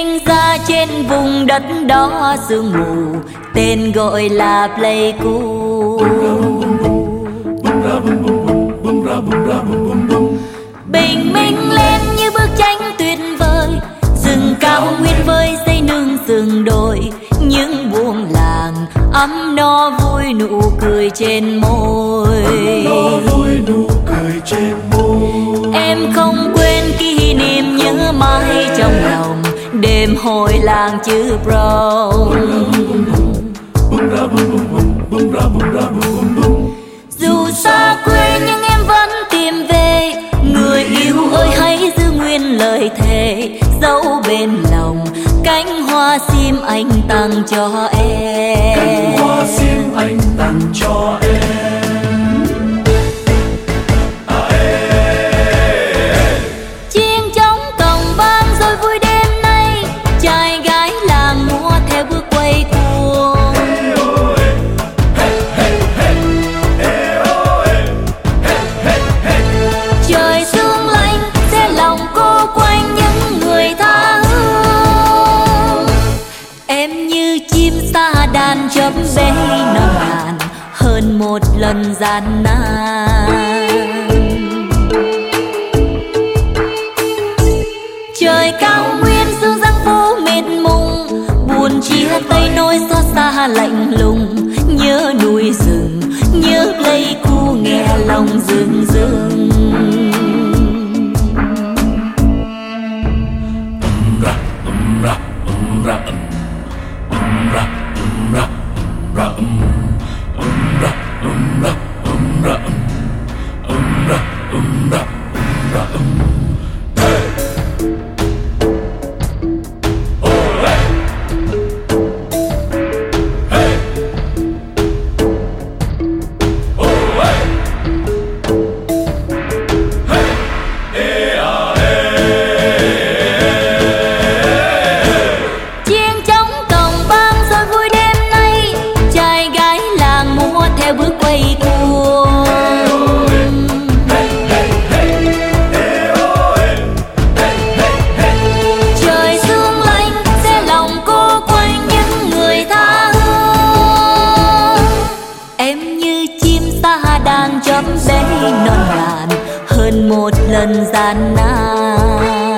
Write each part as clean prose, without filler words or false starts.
sinh ra trên vùng đất đó sương mù, tên gọi là Pleiku. Bình minh lên như bức tranh tuyệt vời, rừng cao nguyên với dây nương sườn đồi, những buông làng ấm no vui nụ cười trên môi. Em không quên kỷ niệm nhớ mãi trong lòng, đêm hội làng chữ Brown. Dù xa quê nhưng em vẫn tìm về, người yêu ơi hãy giữ nguyên lời thề, dẫu bên lòng cánh hoa sim anh tặng cho em. Cánh hoa sim anh tặng cho em. Chiêng trống cổng vang rồi vui đêm nay, trai gái làng múa theo bước quay cuồng. Trời sương lạnh sẽ lòng cô quanh những người tha hương. Em như chim sa đàn chớp bể nồng nàn, hơn một lần gian nan. Trời cao nguyên sương giăng phố mịt mùng, buồn chia tay nỗi xót xa lạnh lùng. Nhớ núi rừng, nhớ Pleiku nghe lòng rừng rừng. Một lần gian nan.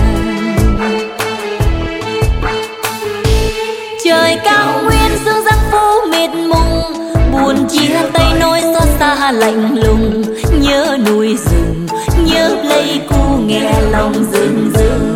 Trời cao nguyên sương giăng phố mịt mùng, buồn chia tay nỗi xót xa lạnh lùng. Nhớ núi rừng, nhớ Pleiku nghe lòng rừng rừng.